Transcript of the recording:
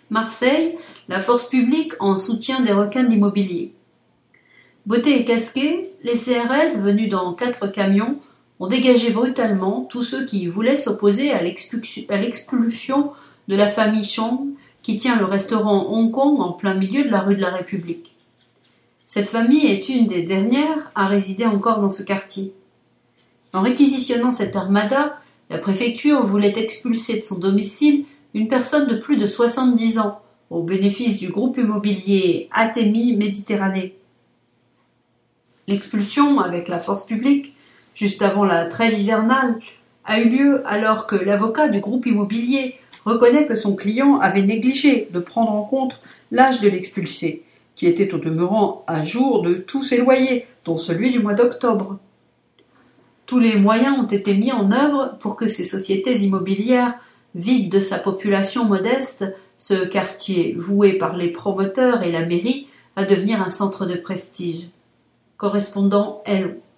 Marseille, la force publique en soutien des requins de l'immobilier. Bottés et casqués, les CRS, venus dans 4 camions, ont dégagé brutalement tous ceux qui voulaient s'opposer à l'expulsion de la famille Chong qui tient le restaurant Hong Kong en plein milieu de la rue de la République. Cette famille est une des dernières à résider encore dans ce quartier. En réquisitionnant cette armada, la préfecture voulait expulser de son domicile une personne de plus de 70 ans, au bénéfice du groupe immobilier Atemi Méditerranée. L'expulsion avec la force publique, juste avant la trêve hivernale, a eu lieu alors que l'avocat du groupe immobilier reconnaît que son client avait négligé de prendre en compte l'âge de l'expulsé, qui était au demeurant à jour de tous ses loyers, dont celui du mois d'octobre. Tous les moyens ont été mis en œuvre pour que ces sociétés immobilières vident de sa population modeste ce quartier voué par les promoteurs et la mairie à devenir un centre de prestige. Correspondant Hello.